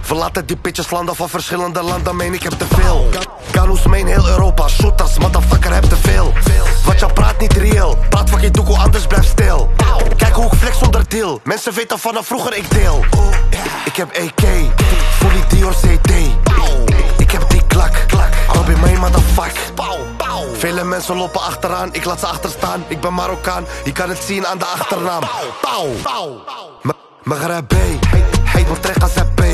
We laten die bitches landen van verschillende landen, meen ik heb te veel. Ganous meen heel Europa, shooters, motherfucker heb te veel. Wat je praat niet reëel, praat fucking doekoe, anders blijf stil. Kijk hoe ik flex zonder deal, mensen weten vanaf vroeger ik deel. Ik heb AK, fully Dior CT. Ik heb die klak, Robbie May motherfuck. Vele mensen lopen achteraan, ik laat ze achterstaan. Ik ben Marokkaan, je kan het zien aan de achternaam. Maghreb, heet me terug als hij